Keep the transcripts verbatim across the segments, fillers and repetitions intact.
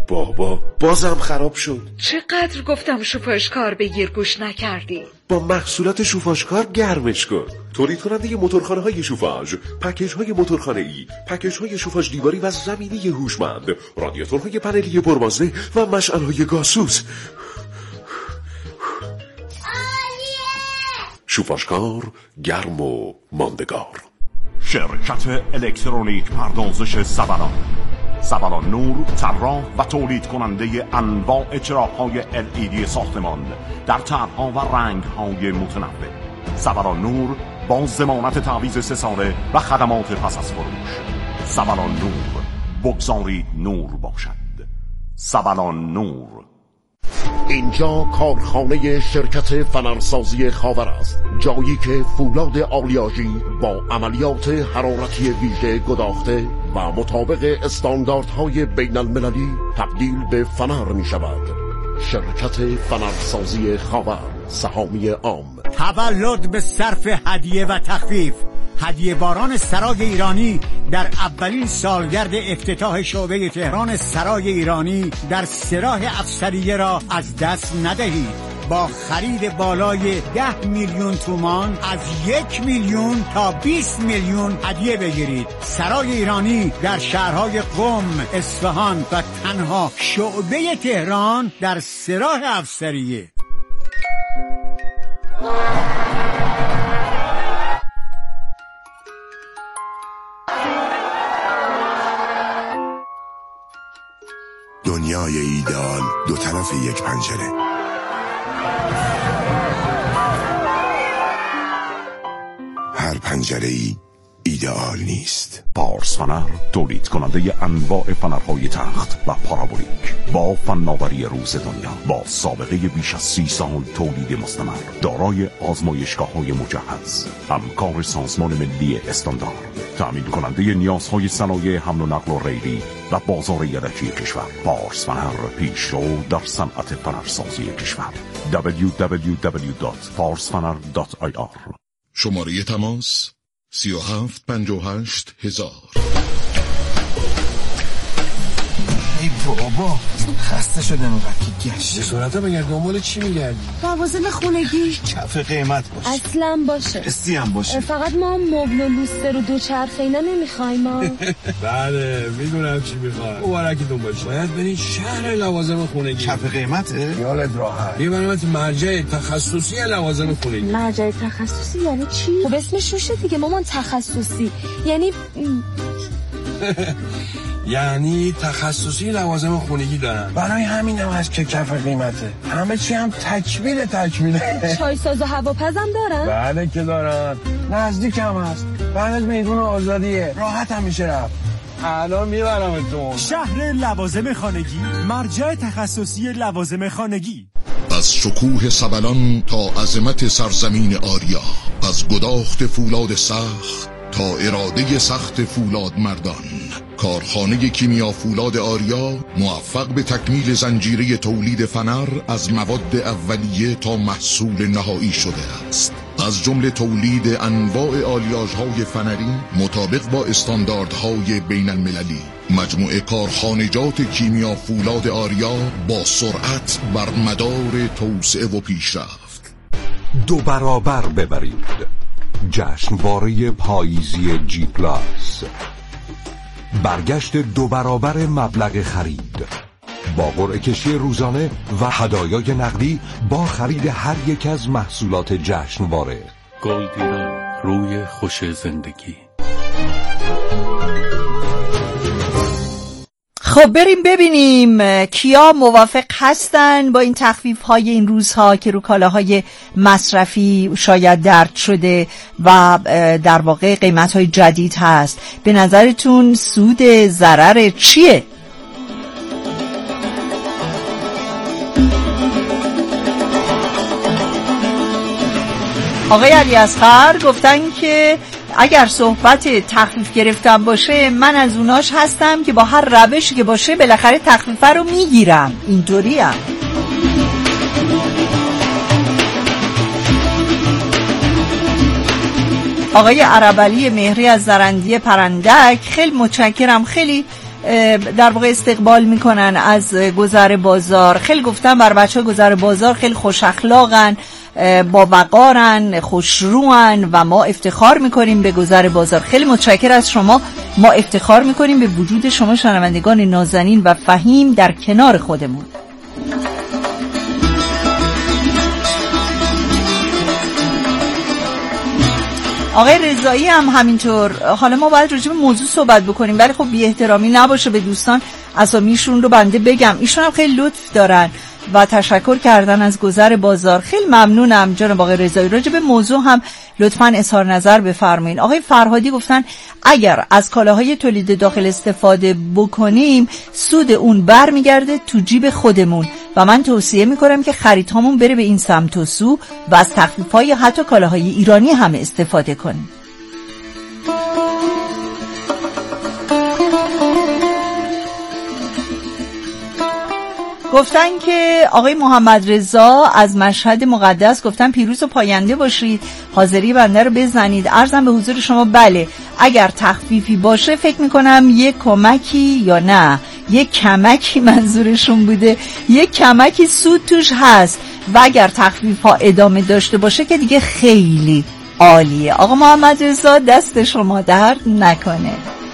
بابا بازم خراب شد. چقدر گفتم شوفاشکار بگیر گوش نکردی. با محصولات شوفاشکار گرمش کن. تولید کننده موتورخانه های شوفاژ، پکیج های موتورخانه ای، پکیج های شوفاژ دیواری و زمینی هوشمند، رادیاتورهای پنلی پربازده و مشعل های گازسوز. شوفاشکار گرم و ماندگار. شرکت الکترونیک پردازش سبلان سبلان نور، طراح و تولید کننده انواع چراغ‌های ال ای دی ساختمان در طرح‌ها و رنگ‌های متنوع. سبلان نور با ضمانت تعویض سه ساله و خدمات پس از فروش. سبلان نور، بگذارید نور باشد. سبلان نور. اینجا کارخانه شرکت فنرسازی خاور است، جایی که فولاد آلیاژی با عملیات حرارتی ویژه گداخته و مطابق استانداردهای بین المللی تبدیل به فنر می شود. شرکت فنرسازی خاور، سهامی عام. تولد به صرف هدیه و تخفیف. هدیه باران سرای ایرانی در اولین سالگرد افتتاح شعبه تهران سرای ایرانی در سراح افسریه را از دست ندهید. با خرید بالای ده میلیون تومان از یک میلیون تا بیست میلیون هدیه بگیرید. سرای ایرانی در شهرهای قم، اصفهان و تنها شعبه تهران در سراح افسریه. دنیای ایدئال دو طرف یک پنجره. هر پنجره ای ایدئال نیست. پارس فنر، تولید کننده انواع فنرهای تخت و پارابولیک با فناوری روز دنیا، با سابقه بیش از سی سال تولید مستمر، دارای آزمایشگاه‌های مجهز، همکار سازمان ملی استاندارد، تأمین کننده نیازهای صنایع حمل و نقل و ریلی و بازار یدکی کشور. پارس فنر، پیشرو در صنعت فنرسازی کشور. دبلیو دبلیو دبلیو دات پارس فنر دات آی آر. شماره تماس سی و هفت پنجاه و هشت هزار. ای بابا خسته شدم وقتی گشت. صورتا بگرد دنبال چی میگردی؟ لوازم خونگی. کف قیمت باشه. اصلا باشه. استی هم باشه. فقط ما مبل و لوستر و دوچرخه اینا نمیخوایم ما. بله میدونم چی میخوای. مبارکتون باشه. باید برین شهر لوازم خونگی. کف قیمته؟ خیالت راحت. یه برنامه مرجع تخصصی لوازم خونگی. مرجع تخصصی یعنی چی؟ خب اسمش روشه دیگه مامان، تخصصی. یعنی یعنی تخصصی لوازم خونگی دارن. برای همین هم هست که کف قیمته. همه چی هم تکمیل تکمیله. چای ساز و هواپزم دارن؟ بله که دارن. نزدیک هم هست. بعد میدون آزادیه. راحت هم میشه رفت. الان میبرمتون. شهر لوازم خانگی، مرجع تخصصی لوازم خانگی. از شکوه سبلان تا عظمت سرزمین آریا، از گداخت فولاد سخت تا اراده سخت فولاد مردان، کارخانه کیمیا فولاد آریا موفق به تکمیل زنجیره تولید فنر از مواد اولیه تا محصول نهایی شده است. از جمله تولید انواع آلیاژهای فنری مطابق با استانداردهای بین المللی. مجموعه کارخانجات کیمیا فولاد آریا با سرعت بر مدار توسعه و پیشرفت. دو برابر ببرید. جشنواره پاییزی جی پلاس، برگشت دو برابر مبلغ خرید با قرعه کشی روزانه و هدایای نقدی با خرید هر یک از محصولات جشنواره. گلدیران، روی خوش زندگی. خب بریم ببینیم کیا موافق هستن با این تخفیف های این روزها که رو کالاهای مصرفی شاید درد شده و در واقع قیمت های جدید هست. به نظرتون سود ضرر چیه؟ آقای علی اصغر گفتن که اگر صحبت تخفیف گرفتن باشه من از اوناش هستم که با هر روشی که باشه بالاخره تخفیف رو میگیرم. اینطوری هم آقای عربعلی مهری از زرندی پرندک، خیلی متشکرم، خیلی در واقع استقبال میکنن از گذر بازار. خیلی گفتم بر بچه های گذر بازار خیلی خوش اخلاقن، با وقارن، خوشروان و ما افتخار میکنیم به گذر بازار. خیلی متشکر از شما. ما افتخار میکنیم به وجود شما شنوندگان نازنین و فهیم در کنار خودمون. آقای رضایی هم همینطور. حالا ما باید راجع به موضوع صحبت بکنیم ولی خب بی احترامی نباشه به دوستان، اسامیشون رو بنده بگم. ایشون هم خیلی لطف دارن و تشکر کردن از گذر بازار. خیلی ممنونم جناب آقای رضایی. راجع به موضوع هم لطفاً اظهار نظر بفرمایید. آقای فرهادی گفتن اگر از کالاهای تولید داخل استفاده بکنیم سود اون برمیگرده تو جیب خودمون و من توصیه میکنم که خریدهامون بره به این سمت و سو و از تخفیف‌های حتی کالاهای ایرانی هم استفاده کنیم. گفتن که آقای محمد رضا از مشهد مقدس گفتن پیروز و پاینده باشید، حاضری بنده رو بزنید. عرضم به حضور شما بله، اگر تخفیفی باشه فکر میکنم یک کمکی یا نه یک کمکی منظورشون بوده، یک کمکی سود توش هست و اگر تخفیف ها ادامه داشته باشه که دیگه خیلی عالیه. آقا محمد رضا دست شما درد نکنه.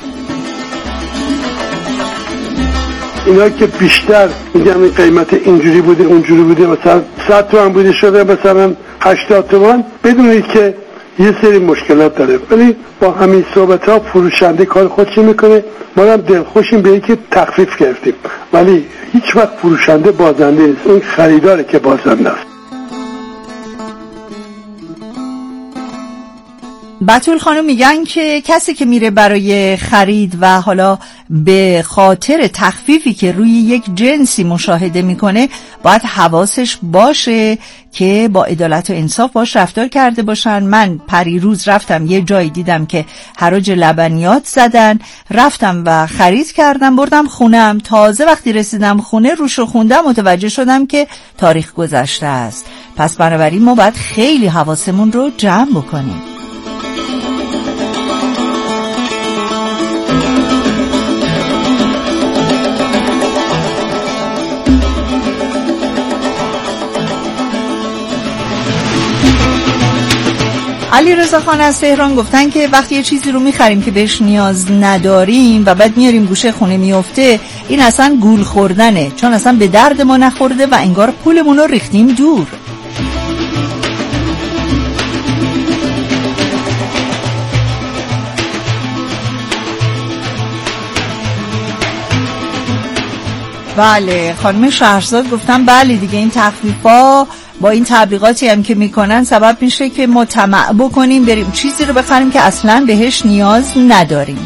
اینا که بیشتر میگم این قیمت اینجوری بوده اونجوری بوده، مثلا صد تومن بوده شده مثلا هشتاد تومن، بدونید که یه سری مشکلات داره. ولی با همین صحبت ها فروشنده کار خودش میکنه. ما هم دلخوشیم به اینکه تخفیف گرفتیم ولی هیچ وقت فروشنده بازنده نیست، این خریداره که بازنده است. بتول خانم میگن که کسی که میره برای خرید و حالا به خاطر تخفیفی که روی یک جنسی مشاهده میکنه باید حواسش باشه که با عدالت و انصاف باش رفتار کرده باشن. من پریروز رفتم یه جایی دیدم که حراج لبنیات زدن، رفتم و خرید کردم بردم خونم. تازه وقتی رسیدم خونه روشو خوندم متوجه شدم که تاریخ گذشته است. پس بنابراین ما باید خیلی حواسمون رو جمع بکنیم. علی رضا خان از تهران گفتن که وقتی یه چیزی رو میخریم که بهش نیاز نداریم و بعد میاریم گوشه خونه میفته، این اصلا گول خوردنه، چون اصلا به درد ما نخورده و انگار پولمون رو ریختیم دور. بله خانم شهرزاد گفتن بله دیگه این تخفیفا با این تبلیغاتی هم که میکنن سبب میشه که ما طمع بکنیم بریم چیزی رو بخریم که اصلا بهش نیاز نداریم.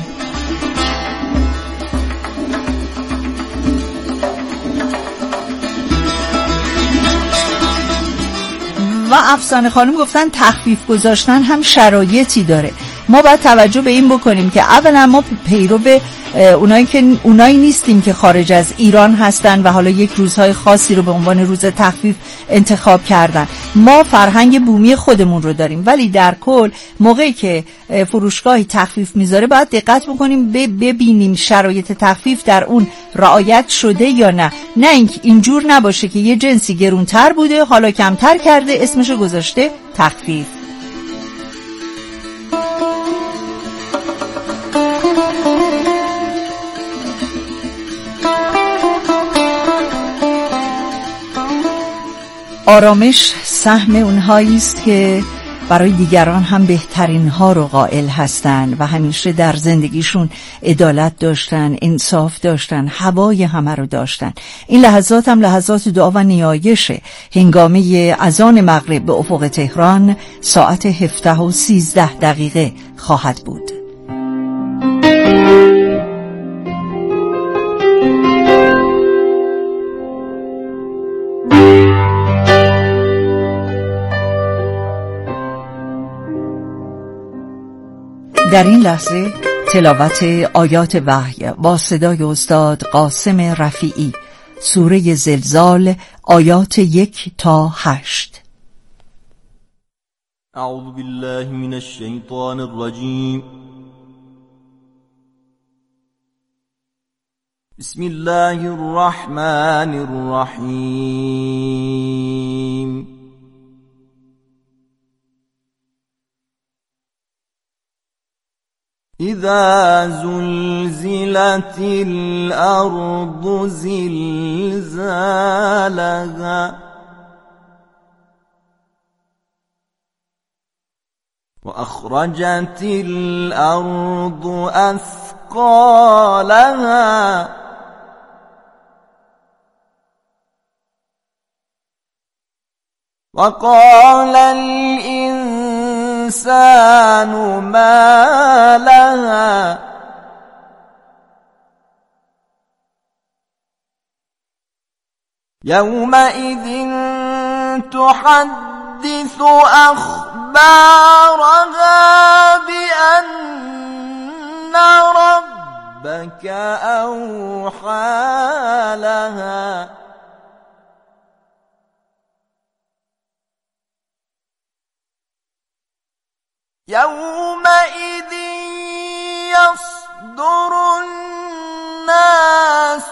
و افسانه خانم گفتن تخفیف گذاشتن هم شرایطی داره. ما باید توجه به این بکنیم که اولا ما پیرو به اونایی که اونایی نیستیم که خارج از ایران هستن و حالا یک روزهای خاصی رو به عنوان روز تخفیف انتخاب کردن. ما فرهنگ بومی خودمون رو داریم ولی در کل موقعی که فروشگاهی تخفیف میذاره باید دقت بکنیم ببینیم شرایط تخفیف در اون رعایت شده یا نه. نه اینکه اینجور نباشه که یه جنسی گرونتر بوده حالا کمتر کرده اسمشو گذاشته تخفیف. آرامش سهم اونهایی است که برای دیگران هم بهترین ها رو قائل هستن و همیشه در زندگیشون عدالت داشتن، انصاف داشتن، هوای همه رو داشتن. این لحظات هم لحظات دعا و نیایشه. هنگامه اذان مغرب به افق تهران ساعت هفده و سیزده دقیقه خواهد بود. در این لحظه تلاوت آیات وحی با صدای استاد قاسم رفیعی، سوره زلزال، آیات یک تا هشت. اعوذ بالله من الشیطان الرجیم. بسم الله الرحمن الرحیم. اذا زلزلت الارض زلزالها واخرجت الارض اثقالها وقال الإنسان ما لها يومئذ تحدث أخبارها بأن ربك أوحى لها يومئذ يصدر الناس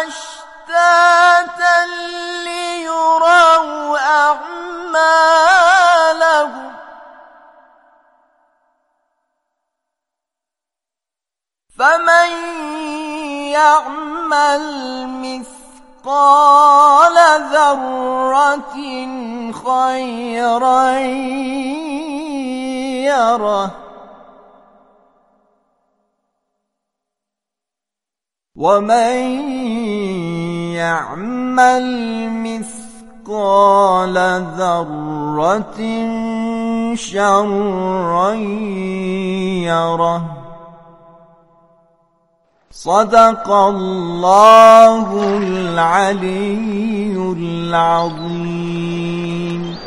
أشتاتا ليروا أعمالهم فمن يعمل مثقال ذرة خيرا يره ومن يعمل مثقال ذرة شرا يره. صدق الله العلي العظيم.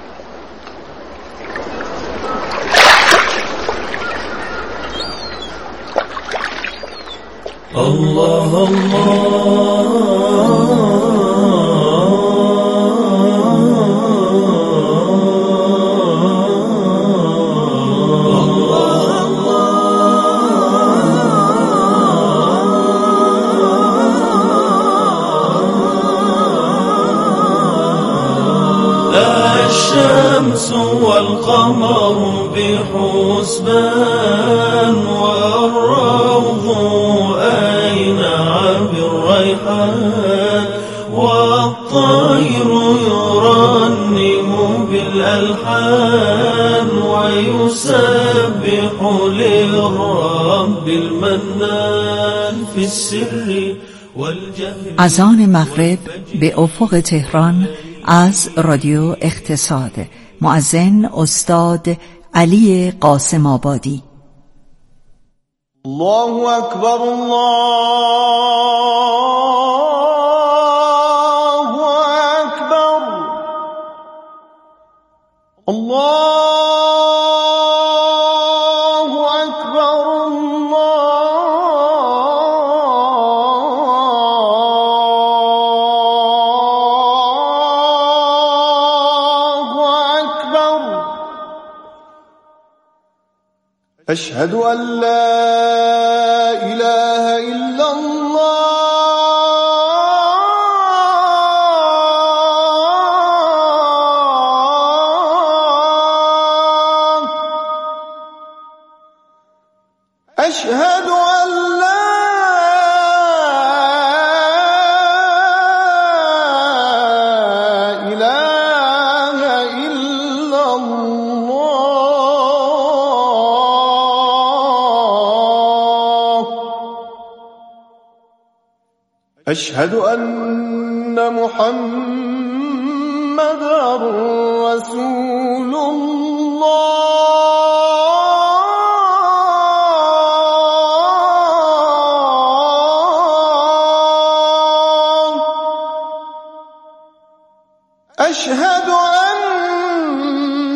الله الشمس والقمر بحسبان والروض أينع بالريحان والطير يرنم بالألحان ويسبح للرب المنان في السر والجهر. اذان مغرب به افق تهران از رادیو اقتصاد. مؤذن استاد علی قاسم آبادی. الله اکبر الله اکبر الله أشهد أن لا إله إلا الله أشهد أن لا إله إلا الله أشهد أن محمدًا رسول الله أشهد أن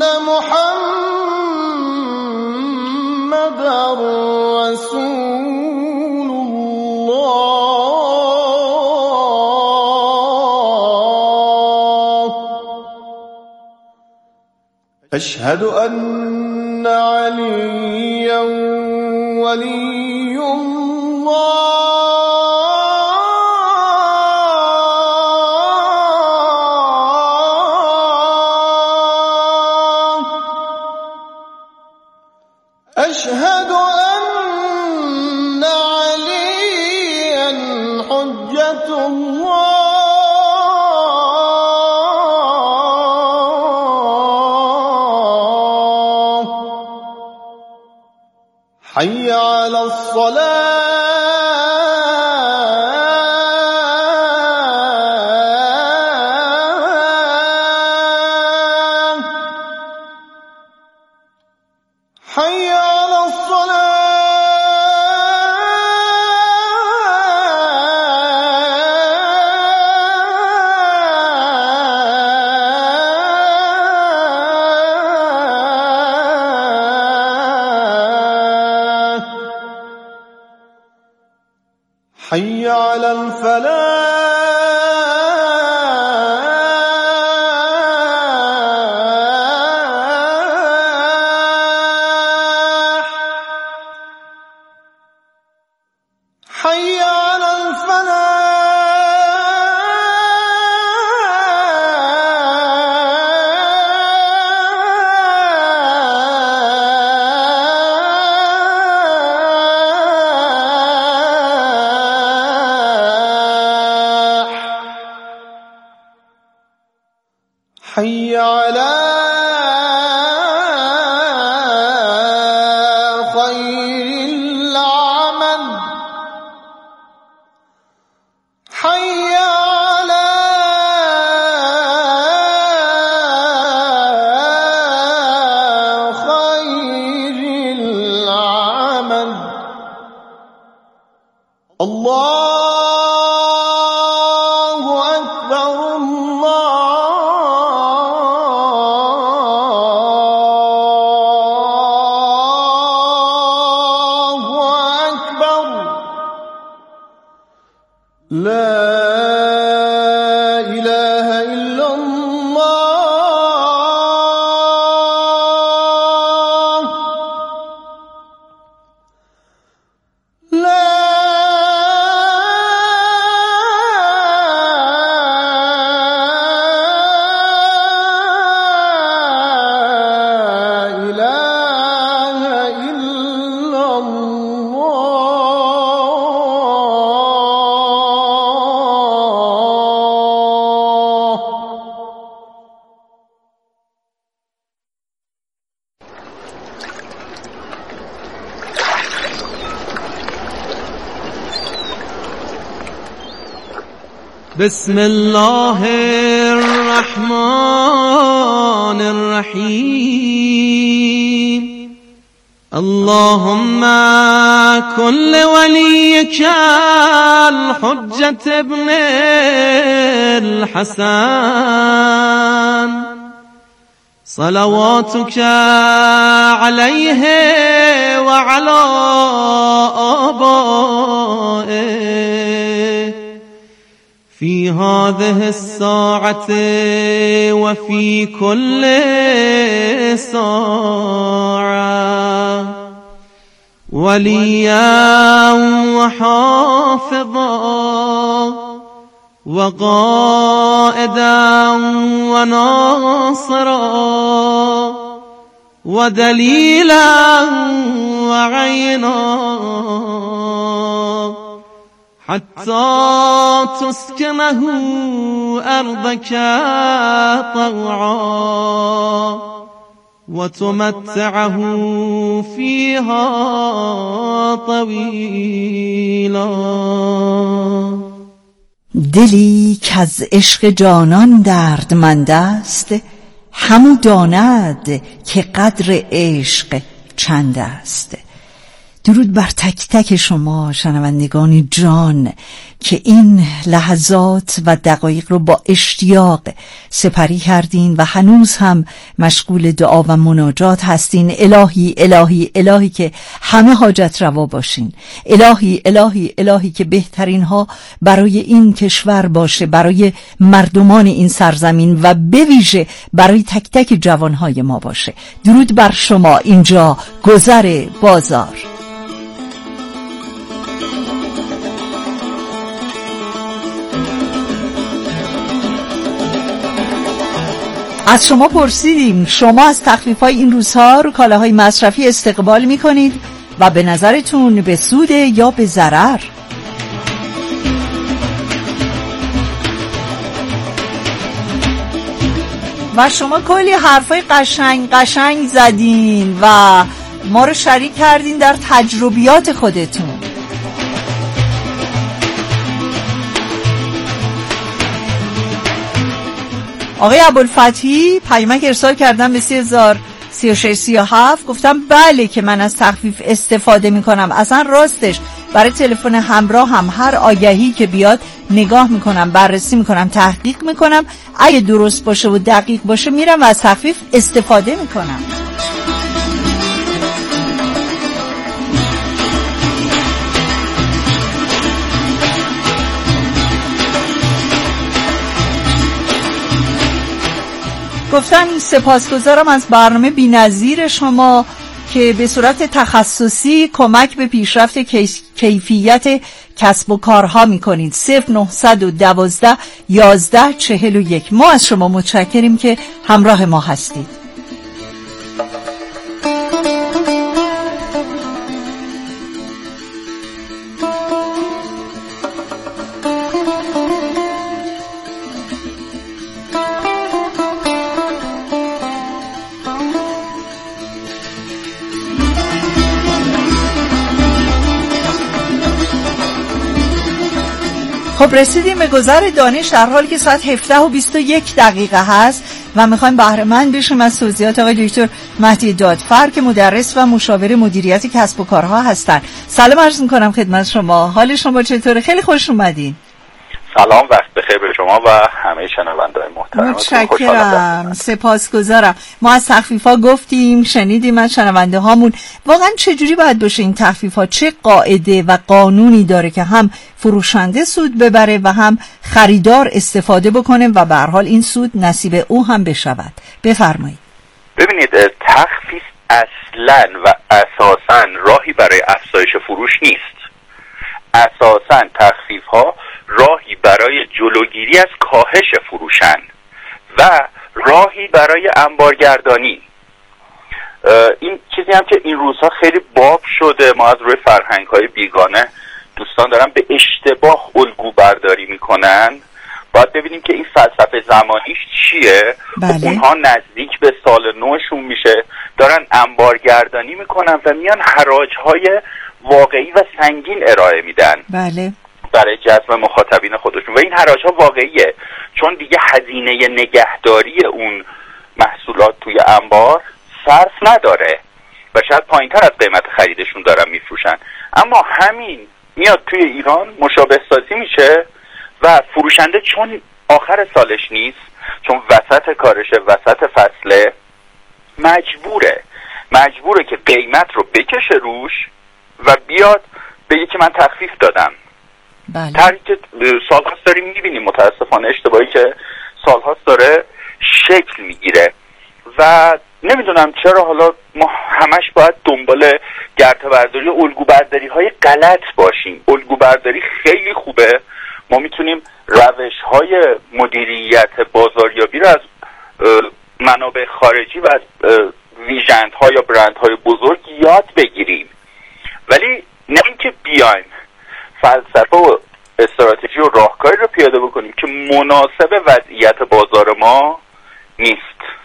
محمدًا رسول الله أشهد أن عليا ولي الله أشهد أن عليا حجة الله حي على الصلاة حي على الصلاة حي على الفلاح حي على الفلاح حي على خير العمل حي على خير العمل الله أكبر الله أكبر لا إله إلا الله لا إله إلا الله بسم الله الرحمن الرحيم اللهم كن لوليك الحجة ابن الحسن صلواتك عليه وعلى آبائه في هذه الساعة وفي كل ساعة وليا وحافظا وقائدا وناصرا ودليلا وعينا حتى تسكنه أرضك طوعا وتمتعه فيها طويلا. دلی که از عشق جانان دردمند است همو داند که قدر عشق چند است. درود بر تک تک شما شنوندگان جان که این لحظات و دقایق رو با اشتیاق سپری کردین و هنوز هم مشغول دعا و مناجات هستین. الهی الهی الهی که همه حاجت روا باشین. الهی الهی الهی که بهترین ها برای این کشور باشه، برای مردمان این سرزمین و به ویژه برای تک تک جوانهای ما باشه. درود بر شما. اینجا گذر بازار. از شما پرسیدیم شما از تخفیف‌های این روزها رو کالاهای مصرفی استقبال می‌کنید و به نظرتون به سود یا به ضرر؟ و شما کلی حرفای قشنگ قشنگ زدین و ما رو شریک کردین در تجربیات خودتون. آقای ابوالفتحی پیامک ارسال کردم به سی هزار سی و شش سی و هفت، گفتم بله که من از تخفیف استفاده میکنم، اصلا راستش برای تلفن همراه هم هر آگهی که بیاد نگاه میکنم، بررسی میکنم، تحقیق میکنم، اگه درست باشه و دقیق باشه میرم و از تخفیف استفاده میکنم. گفتن سپاسگزارم از برنامه بی‌نظیر شما که به صورت تخصصی کمک به پیشرفت کیفیت کسب و کارها میکنید. صفر نهصد و دوازده یازده چهل و یک. ما از شما متشکریم که همراه ما هستید. خب رسیدیم به گذر دانش در حالی که ساعت هفده و بیست و یک دقیقه هست و میخوایم بهره مند بشیم از توضیحات آقای دکتر مهدی دادفر که مدرس و مشاور مدیریت کسب و کارها هستن. سلام عرض میکنم خدمت شما. حال شما چطوره؟ خیلی خوش اومدین. سلام، وقت بخیر به شما و همه شنونده‌های محترم. متشکرم، سپاسگزارم. ما از تخفیف‌ها گفتیم، شنیدیم از شنونده هامون. واقعا چجوری باید باشه این تخفیف‌ها؟ چه قاعده و قانونی داره که هم فروشنده سود ببره و هم خریدار استفاده بکنه و به هر حال این سود نصیب او هم بشود؟ بفرمایید. ببینید، تخفیف اصلاً و اساساً راهی برای افزایش فروش نیست. اساساً تخفیف‌ها راهی برای جلوگیری از کاهش فروشن و راهی برای انبارگردانی. این چیزی هم که این روزها خیلی باب شده، ما از روی فرهنگ‌های بیگانه دوستان دارن به اشتباه الگو برداری میکنن. باید ببینیم که این فلسفه زمانیش چیه. بله. اونها نزدیک به سال نوشون میشه، دارن انبارگردانی میکنن و میان حراج‌های واقعی و سنگین ارائه میدن. بله. برای جذب مخاطبین خودشون و این حراج‌ها واقعیه، چون دیگه هزینه نگهداری اون محصولات توی انبار صرف نداره و شاید پایین‌تر از قیمت خریدشون دارن میفروشن. اما همین میاد توی ایران مشابه سازی میشه و فروشنده چون آخر سالش نیست، چون وسط کارشه، وسط فصله، مجبوره مجبوره که قیمت رو بکشه روش و بیاد بگه که من تخفیف دادم. بله. طرحی که سالهاست داریم میبینیم، متاسفانه اشتباهی که سالهاست داره شکل میگیره و نمیدونم چرا حالا ما همش باید دنبال گرته برداری و الگو برداری های غلط باشیم. الگو برداری خیلی خوبه، ما میتونیم روش های مدیریت بازاریابی رو از منابع خارجی و از ویژند ها یا برند های بزرگ یاد بگیریم، ولی نه اینکه بیایم فلسفه و استراتژی و راهکاری رو پیاده بکنیم که مناسب وضعیت بازار ما نیست.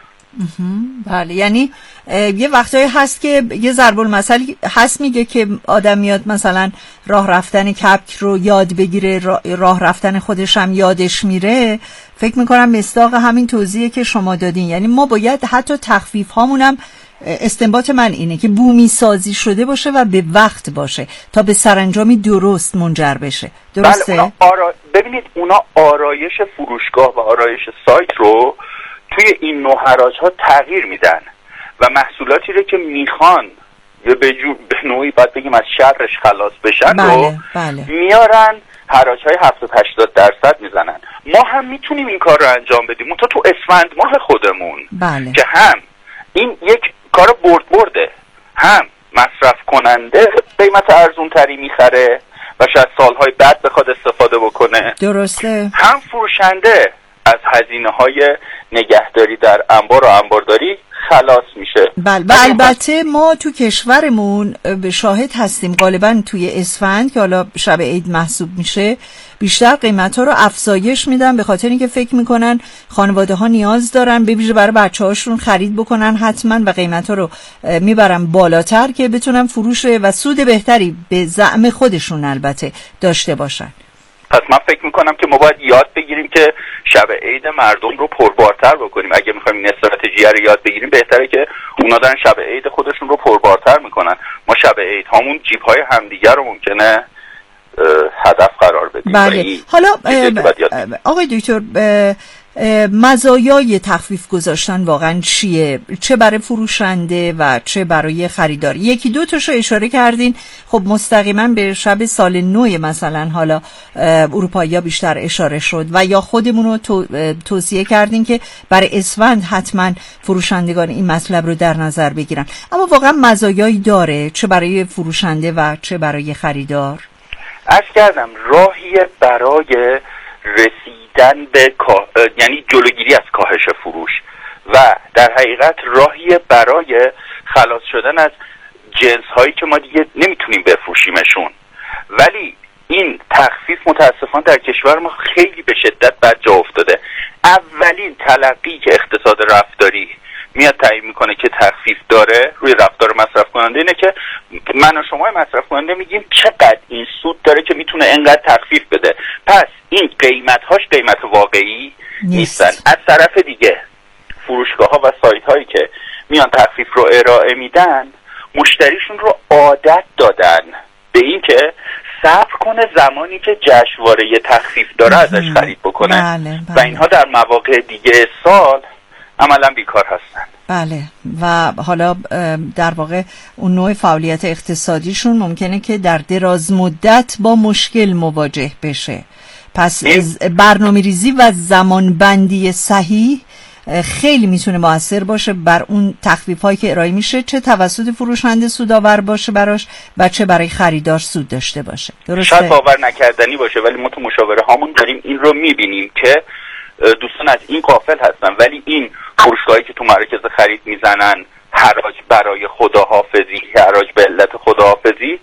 بله، یعنی یه وقتایی هست که یه ضرب المثل هست میگه که آدم میاد مثلا راه رفتن کپک رو یاد بگیره، راه رفتن خودش هم یادش میره. فکر میکنم مصداق همین توضیحی که شما دادین، یعنی ما باید حتی تخفیف هامونم، استنباط من اینه که بومی سازی شده باشه و به وقت باشه تا به سرانجامی درست منجر بشه. درسته؟ بله، اونا آرا... ببینید اونا آرایش فروشگاه و آرایش سایت رو توی این نوع حراج ها تغییر میدن و محصولاتی رو که میخوان یا به, جو... به نوعی باید بگیم از شرش خلاص بشن بله، رو بله. میارن حراج های هفتاد هشتاد درصد میزنن. ما هم میتونیم این کار رو انجام بدیم، تا تو اسفند ماه خودمون بله. که هم این یک کار برد برده، هم مصرف کننده قیمت ارزون تری میخره و شاید سالهای بعد بخواد استفاده بکنه، درسته، هم فروشنده از هزینه های نگهداری در انبار و انبارداری خلاص میشه. بله و البته ما تو کشورمون به شاهد هستیم غالبا توی اسفند که حالا شب عید محسوب میشه بیشتر قیمت ها رو افزایش میدن به خاطر اینکه فکر میکنن خانواده ها نیاز دارن به ویژه برای بچه هاشون خرید بکنن حتما و قیمت ها رو میبرن بالاتر که بتونن فروش و سود بهتری به زعم خودشون البته داشته باشن. پس من فکر میکنم که ما باید یاد بگیریم که شب عید مردم رو پربارتر بکنیم. اگه میخوایم این استراتژی رو یاد بگیریم بهتره که اونا دارن شب عید خودشون رو پربارتر میکنن. ما شب عید همون جیب های همدیگر رو ممکنه هدف قرار بدیم. بله. حالا آقای دکتر مزایای تخفیف گذاشتن واقعا چیه؟ چه برای فروشنده و چه برای خریدار؟ یکی دو تاشو اشاره کردین. خب مستقیما به شب سال نو مثلا حالا اروپایی‌ها بیشتر اشاره شد و یا خودمون رو تو، توصیه کردین که برای اسفند حتما فروشندگان این مطلب رو در نظر بگیرن. اما واقعا مزایایی داره چه برای فروشنده و چه برای خریدار؟ عرض کردم راهی برای رسیدن به کا... یعنی جلوگیری از کاهش فروش و در حقیقت راهی برای خلاص شدن از جنس هایی که ما دیگه نمیتونیم بفروشیمشون. ولی این تخفیف متاسفانه در کشور ما خیلی به شدت بد جا افتاده. اولین تلقی که اقتصاد رفتاری میاد تعیین میکنه که تخفیف داره روی رفتار مصرف کننده اینه که من و شما مصرف کننده میگیم چقدر این سود داره که میتونه انقدر تخفیف بده. پس این قیمت هاش قیمت واقعی نیستن. از طرف دیگه فروشگاه ها و سایت هایی که میان تخفیف رو ارائه میدن مشتریشون رو عادت دادن به این که صبر کنه زمانی که جشنواره تخفیف داره ازش خرید بکنه. بله، بله. و اینها در مواقع دیگه سال عملا بیکار هستن. بله و حالا در واقع اون نوع فعالیت اقتصادیشون ممکنه که در دراز مدت با مشکل مواجه بشه. پس برنامه ریزی و زمان بندی صحیح خیلی میتونه مؤثر باشه بر اون تخفیف هایی که ارائه میشه، چه توسط فروشنده سودآور باشه براش و چه برای خریدار سود داشته باشه. درسته؟ شاید باور نکردنی باشه ولی ما تو مشاوره هامون داریم این رو میبینیم که دوستان از این غافل هستن، ولی این فروشگاهایی که تو مراکز خرید میزنن حراج برای خداحافظی، حراج به علت خداحافظی،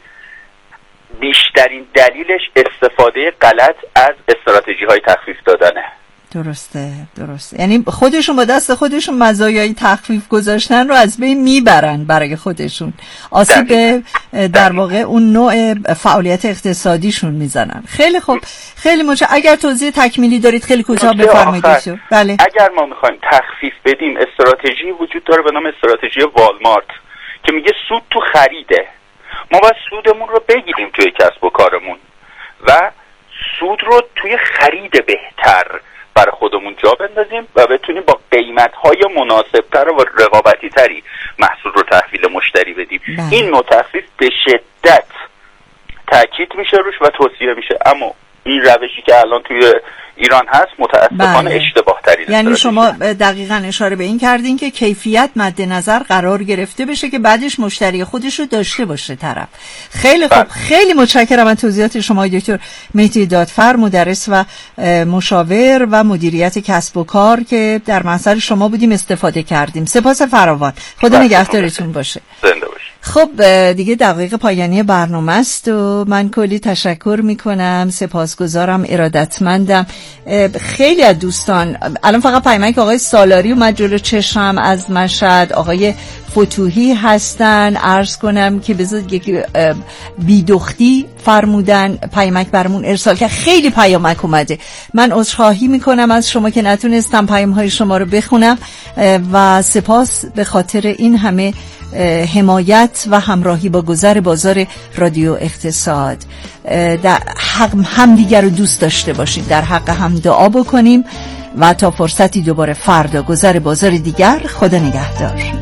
بیشترین دلیلش استفاده غلط از استراتژی های تخفیف دادنه. درسته درسته یعنی خودشون با دست خودشون مزایای تخفیف گذاشتن رو از بین میبرن برای خودشون، آسیب به در واقع اون نوع فعالیت اقتصادیشون میزنن. خیلی خوب، خیلی متشکرم. اگر توضیح تکمیلی دارید خیلی کوتاه بفرمایید. بله. اگر ما میخوایم تخفیف بدیم استراتژی وجود داره به نام استراتژی والمارت که میگه سود تو خریده. ما باید سودمون رو بگیریم توی کسب و کارمون و سود رو توی خرید بهتر برای خودمون جا بندازیم و بتونیم با قیمت‌های مناسب‌تر و رقابتی تری محصول رو تحویل مشتری بدیم. بله. این نوع تخفیف به شدت تاکید میشه روش و توصیه میشه، اما این روشی که الان توی ایران هست متاسفانه بله. اشتباه ترین. یعنی شما دقیقاً اشاره به این کردین که کیفیت مد نظر قرار گرفته بشه که بعدش مشتری خودش رو داشته باشه طرف. خیلی خوب، خیلی متشکرم از توضیحات شما دکتر مهدی دادفر، مدرس و مشاور و مدیریت کسب و کار که در محضر شما بودیم استفاده کردیم. سپاس فراوان. خدا نگهدارتون باشه. زنده باشید. خب دیگه دقیقه پایانی برنامه است و من کلی تشکر میکنم، سپاسگزارم، ارادتمندم. خیلی از دوستان الان فقط پیامک آقای سالاری اومد جلو چشم از مشهد، آقای فتوحی هستن، عرض کنم که بذارید یک بیدختی فرمودن پیامک برمون ارسال که خیلی پیامک اومده. من عذرخواهی میکنم از شما که نتونستم پیامهای شما رو بخونم و سپاس به خاطر این همه حمایت و همراهی با گذر بازار رادیو اقتصاد. در حق همدیگر رو دوست داشته باشید، در حق هم دعا بکنیم و تا فرصتی دوباره فردا گذر بازار دیگر. خدا نگهدار.